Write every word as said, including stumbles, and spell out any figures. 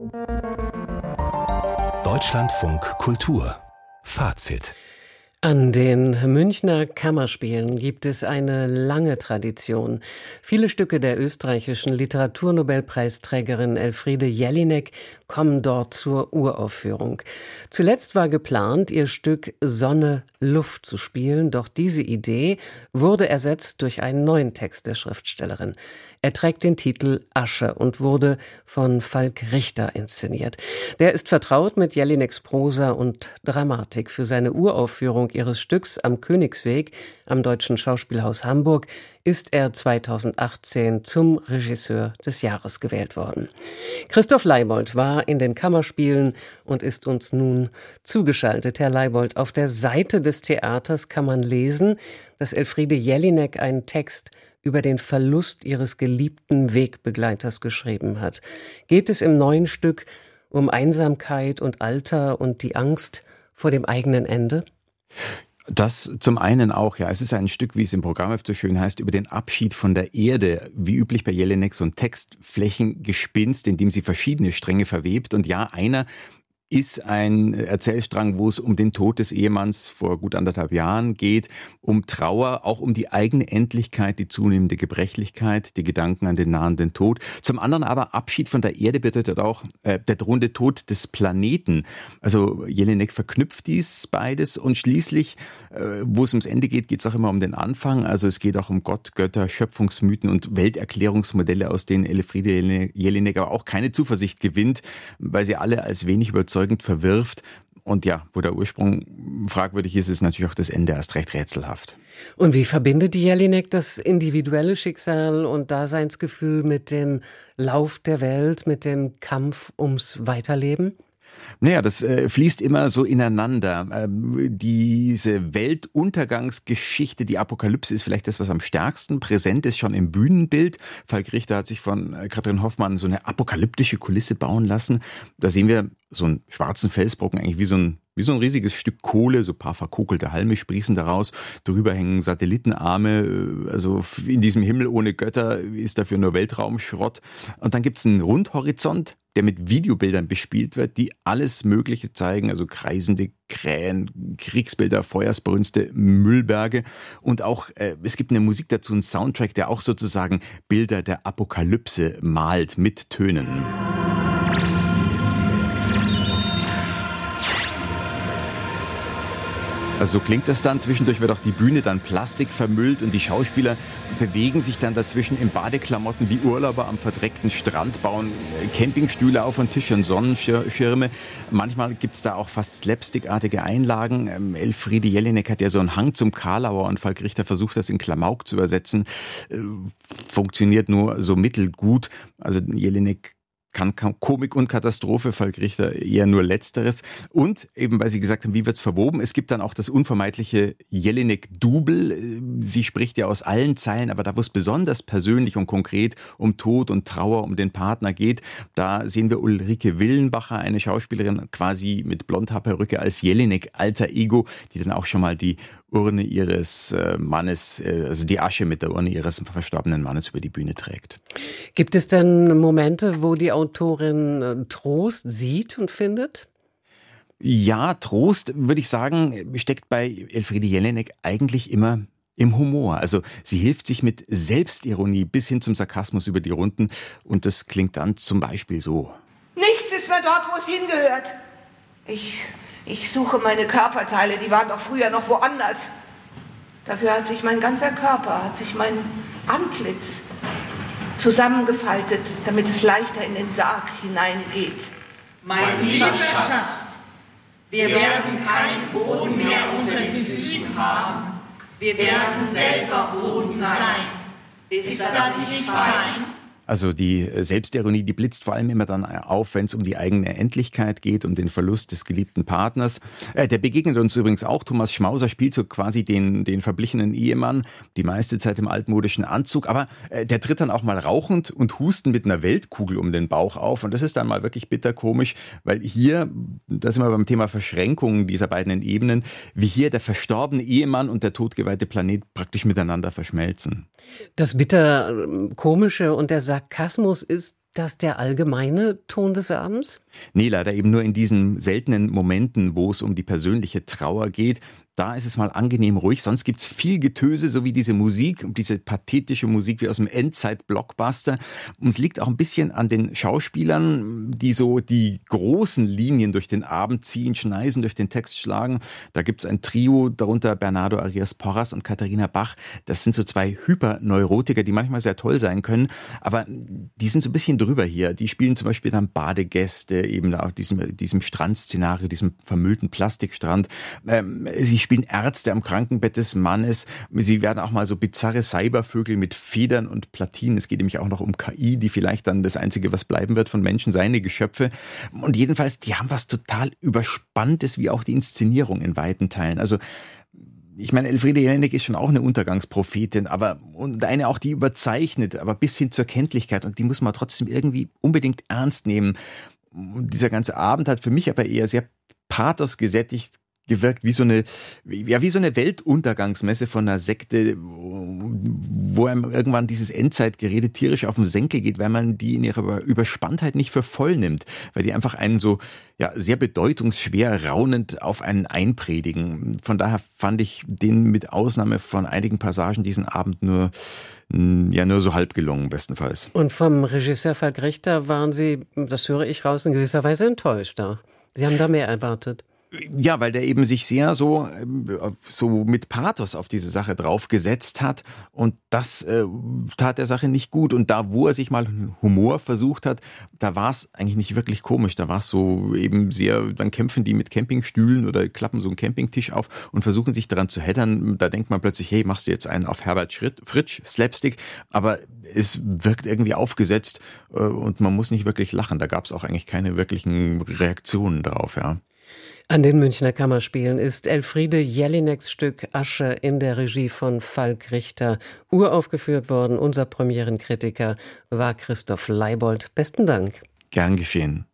Deutschlandfunk Kultur Fazit. An den Münchner Kammerspielen gibt es eine lange Tradition. Viele Stücke der österreichischen Literaturnobelpreisträgerin Elfriede Jelinek kommen dort zur Uraufführung. Zuletzt war geplant, ihr Stück Sonne, Luft zu spielen, doch diese Idee wurde ersetzt durch einen neuen Text der Schriftstellerin. Er trägt den Titel Asche und wurde von Falk Richter inszeniert. Der ist vertraut mit Jelineks Prosa und Dramatik. Für seine Uraufführung ihres Stücks am Königsweg am Deutschen Schauspielhaus Hamburg ist er zweitausendachtzehn zum Regisseur des Jahres gewählt worden. Christoph Leibold war in den Kammerspielen und ist uns nun zugeschaltet. Herr Leibold, auf der Seite des Theaters kann man lesen, dass Elfriede Jelinek einen Text über den Verlust ihres geliebten Wegbegleiters geschrieben hat. Geht es im neuen Stück um Einsamkeit und Alter und die Angst vor dem eigenen Ende? Das zum einen auch, ja. Es ist ein Stück, wie es im Programm so schön heißt, über den Abschied von der Erde. Wie üblich bei Jelinek so ein Textflächengespinst, in dem sie verschiedene Stränge verwebt. Und ja, einer ist ein Erzählstrang, wo es um den Tod des Ehemanns vor gut anderthalb Jahren geht, um Trauer, auch um die eigene Endlichkeit, die zunehmende Gebrechlichkeit, die Gedanken an den nahenden Tod. Zum anderen aber Abschied von der Erde bedeutet auch äh, der drohende Tod des Planeten. Also Jelinek verknüpft dies beides und schließlich, äh, wo es ums Ende geht, geht es auch immer um den Anfang. Also es geht auch um Gott, Götter, Schöpfungsmythen und Welterklärungsmodelle, aus denen Elfriede Jelinek aber auch keine Zuversicht gewinnt, weil sie alle als wenig überzeugend verwirft. Und ja, wo der Ursprung fragwürdig ist, ist natürlich auch das Ende erst recht rätselhaft. Und wie verbindet die Jelinek das individuelle Schicksal und Daseinsgefühl mit dem Lauf der Welt, mit dem Kampf ums Weiterleben? Naja, das äh, fließt immer so ineinander. Ähm, diese Weltuntergangsgeschichte, die Apokalypse ist vielleicht das, was am stärksten präsent ist, schon im Bühnenbild. Falk Richter hat sich von äh, Katrin Hoffmann so eine apokalyptische Kulisse bauen lassen. Da sehen wir so einen schwarzen Felsbrocken, eigentlich wie so ein Wie so ein riesiges Stück Kohle, so ein paar verkokelte Halme sprießen daraus, drüber hängen Satellitenarme, also in diesem Himmel ohne Götter ist dafür nur Weltraumschrott. Und dann gibt's einen Rundhorizont, der mit Videobildern bespielt wird, die alles Mögliche zeigen, also kreisende Krähen, Kriegsbilder, Feuersbrünste, Müllberge und auch, äh, es gibt eine Musik dazu, einen Soundtrack, der auch sozusagen Bilder der Apokalypse malt mit Tönen. Also so klingt das dann. Zwischendurch wird auch die Bühne dann Plastik vermüllt und die Schauspieler bewegen sich dann dazwischen in Badeklamotten wie Urlauber am verdreckten Strand, bauen Campingstühle auf und Tische und Sonnenschirme. Manchmal gibt's da auch fast slapstickartige Einlagen. Ähm, Elfriede Jelinek hat ja so einen Hang zum Karlauer und Falk Richter versucht, das in Klamauk zu übersetzen. Äh, funktioniert nur so mittelgut. Also Jelinek kann Komik und Katastrophe, Falk Richter eher nur Letzteres. Und eben, weil Sie gesagt haben, wie wird's verwoben? Es gibt dann auch das unvermeidliche Jelinek-Double. Sie spricht ja aus allen Zeilen, aber da, wo es besonders persönlich und konkret um Tod und Trauer, um den Partner geht, da sehen wir Ulrike Willenbacher, eine Schauspielerin quasi mit Blondhaarperücke als Jelinek alter Ego, die dann auch schon mal die Urne ihres Mannes, also die Asche mit der Urne ihres verstorbenen Mannes über die Bühne trägt. Gibt es denn Momente, wo die Autorin Trost sieht und findet? Ja, Trost, würde ich sagen, steckt bei Elfriede Jelinek eigentlich immer im Humor. Also sie hilft sich mit Selbstironie bis hin zum Sarkasmus über die Runden und das klingt dann zum Beispiel so. Nichts ist mehr dort, wo es hingehört. Ich... Ich suche meine Körperteile, die waren doch früher noch woanders. Dafür hat sich mein ganzer Körper, hat sich mein Antlitz zusammengefaltet, damit es leichter in den Sarg hineingeht. Mein lieber Schatz, wir werden keinen Boden mehr unter den Füßen haben. Wir werden selber Boden sein. Ist das nicht fein? Also die Selbstironie, die blitzt vor allem immer dann auf, wenn es um die eigene Endlichkeit geht, um den Verlust des geliebten Partners. Äh, der begegnet uns übrigens auch. Thomas Schmauser spielt so quasi den, den verblichenen Ehemann, die meiste Zeit im altmodischen Anzug. Aber äh, der tritt dann auch mal rauchend und hustend mit einer Weltkugel um den Bauch auf. Und das ist dann mal wirklich bitterkomisch, weil hier, da sind wir beim Thema Verschränkungen dieser beiden Ebenen, wie hier der verstorbene Ehemann und der totgeweihte Planet praktisch miteinander verschmelzen. Das Bitterkomische und der Sarkasmus ist das der allgemeine Ton des Abends? Nee, leider eben nur in diesen seltenen Momenten, wo es um die persönliche Trauer geht. Da ist es mal angenehm ruhig, sonst gibt's viel Getöse, so wie diese Musik, diese pathetische Musik wie aus dem Endzeit-Blockbuster. Und es liegt auch ein bisschen an den Schauspielern, die so die großen Linien durch den Abend ziehen, Schneisen durch den Text schlagen. Da gibt's ein Trio, darunter Bernardo Arias Porras und Katharina Bach. Das sind so zwei Hyperneurotiker, die manchmal sehr toll sein können, aber die sind so ein bisschen drüber hier. Die spielen zum Beispiel dann Badegäste, eben auf diesem, diesem Strandszenario, diesem vermüllten Plastikstrand. Ähm, sie spielen Ärzte am Krankenbett des Mannes. Sie werden auch mal so bizarre Cybervögel mit Federn und Platinen. Es geht nämlich auch noch um K I, die vielleicht dann das Einzige, was bleiben wird von Menschen, seine Geschöpfe. Und jedenfalls, die haben was total Überspanntes, wie auch die Inszenierung in weiten Teilen. Also ich meine, Elfriede Jelinek ist schon auch eine Untergangsprophetin, aber und eine auch, die überzeichnet, aber bis hin zur Kenntlichkeit. Und die muss man trotzdem irgendwie unbedingt ernst nehmen. Und dieser ganze Abend hat für mich aber eher sehr pathosgesättigt gewirkt, wie so eine, ja, wie so eine Weltuntergangsmesse von einer Sekte, wo einem irgendwann dieses Endzeitgerede tierisch auf den Senkel geht, weil man die in ihrer Überspanntheit nicht für voll nimmt, weil die einfach einen so, ja, sehr bedeutungsschwer raunend auf einen einpredigen. Von daher fand ich den mit Ausnahme von einigen Passagen diesen Abend nur, ja, nur so halb gelungen, bestenfalls. Und vom Regisseur Falk Richter waren Sie, das höre ich raus, in gewisser Weise enttäuscht da. Sie haben da mehr erwartet. Ja, weil der eben sich sehr so, so mit Pathos auf diese Sache draufgesetzt hat und das äh, tat der Sache nicht gut. Und da, wo er sich mal Humor versucht hat, da war es eigentlich nicht wirklich komisch. Da war es so eben sehr, dann kämpfen die mit Campingstühlen oder klappen so einen Campingtisch auf und versuchen sich daran zu heddern. Da denkt man plötzlich, hey, machst du jetzt einen auf Herbert Fritsch, Slapstick, aber es wirkt irgendwie aufgesetzt äh, und man muss nicht wirklich lachen. Da gab es auch eigentlich keine wirklichen Reaktionen darauf, ja. An den Münchner Kammerspielen ist Elfriede Jelineks Stück Asche in der Regie von Falk Richter uraufgeführt worden. Unser Premierenkritiker war Christoph Leibold. Besten Dank. Gern geschehen.